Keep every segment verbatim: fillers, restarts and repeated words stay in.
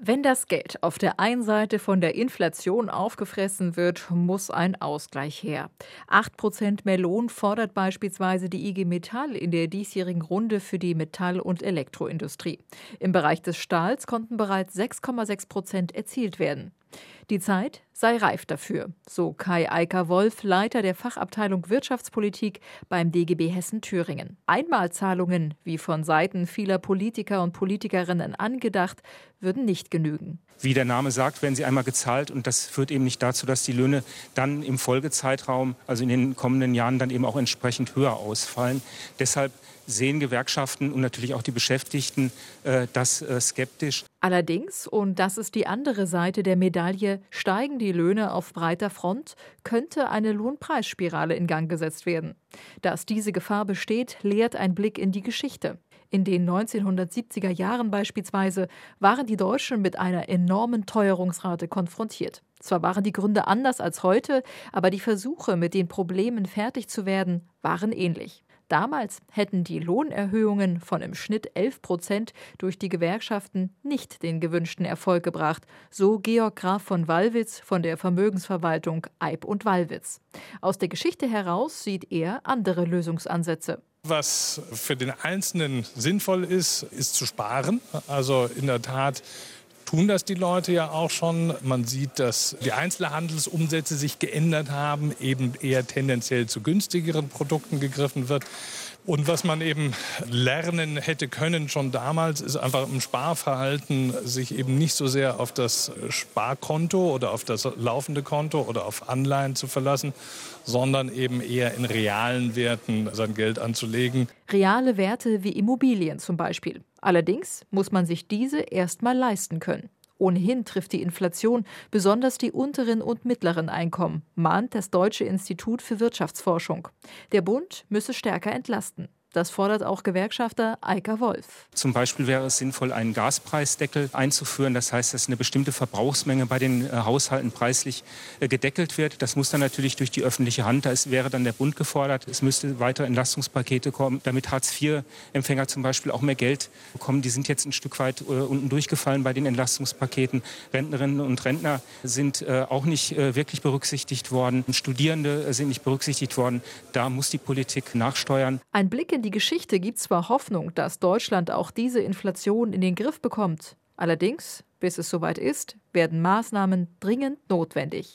Wenn das Geld auf der einen Seite von der Inflation aufgefressen wird, muss ein Ausgleich her. Acht Prozent mehr Lohn fordert beispielsweise die I G Metall in der diesjährigen Runde für die Metall- und Elektroindustrie. Im Bereich des Stahls konnten bereits sechs Komma sechs Prozent erzielt werden. Die Zeit sei reif dafür, so Kai Eicker-Wolf, Leiter der Fachabteilung Wirtschaftspolitik beim D G B Hessen-Thüringen. Einmalzahlungen, wie von Seiten vieler Politiker und Politikerinnen angedacht, würden nicht genügen. Wie der Name sagt, werden sie einmal gezahlt und das führt eben nicht dazu, dass die Löhne dann im Folgezeitraum, also in den kommenden Jahren, dann eben auch entsprechend höher ausfallen. Deshalb sehen Gewerkschaften und natürlich auch die Beschäftigten äh, das äh, skeptisch. Allerdings, und das ist die andere Seite der Medaille, steigen die Löhne auf breiter Front, könnte eine Lohnpreisspirale in Gang gesetzt werden. Dass diese Gefahr besteht, lehrt ein Blick in die Geschichte. In den neunzehnhundertsiebziger Jahren beispielsweise waren die Deutschen mit einer enormen Teuerungsrate konfrontiert. Zwar waren die Gründe anders als heute, aber die Versuche, mit den Problemen fertig zu werden, waren ähnlich. Damals hätten die Lohnerhöhungen von im Schnitt elf Prozent durch die Gewerkschaften nicht den gewünschten Erfolg gebracht, so Georg Graf von Wallwitz von der Vermögensverwaltung Eib und Wallwitz. Aus der Geschichte heraus sieht er andere Lösungsansätze. Was für den Einzelnen sinnvoll ist, ist zu sparen. Also in der Tat tun das die Leute ja auch schon. Man sieht, dass die Einzelhandelsumsätze sich geändert haben, eben eher tendenziell zu günstigeren Produkten gegriffen wird. Und was man eben lernen hätte können schon damals, ist einfach im Sparverhalten sich eben nicht so sehr auf das Sparkonto oder auf das laufende Konto oder auf Anleihen zu verlassen, sondern eben eher in realen Werten sein Geld anzulegen. Reale Werte wie Immobilien zum Beispiel. Allerdings muss man sich diese erst mal leisten können. Ohnehin trifft die Inflation besonders die unteren und mittleren Einkommen, mahnt das Deutsche Institut für Wirtschaftsforschung. Der Bund müsse stärker entlasten. Das fordert auch Gewerkschafter Eicker-Wolf. Zum Beispiel wäre es sinnvoll, einen Gaspreisdeckel einzuführen. Das heißt, dass eine bestimmte Verbrauchsmenge bei den äh, Haushalten preislich äh, gedeckelt wird. Das muss dann natürlich durch die öffentliche Hand. Da ist, wäre dann der Bund gefordert. Es müsste weitere Entlastungspakete kommen, damit Hartz vier Empfänger zum Beispiel auch mehr Geld bekommen. Die sind jetzt ein Stück weit äh, unten durchgefallen bei den Entlastungspaketen. Rentnerinnen und Rentner sind äh, auch nicht äh, wirklich berücksichtigt worden. Studierende äh, sind nicht berücksichtigt worden. Da muss die Politik nachsteuern. Ein Blick in die Geschichte gibt zwar Hoffnung, dass Deutschland auch diese Inflation in den Griff bekommt. Allerdings, bis es soweit ist, werden Maßnahmen dringend notwendig.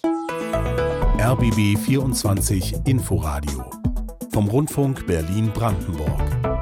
R B B vierundzwanzig Inforadio vom Rundfunk Berlin-Brandenburg.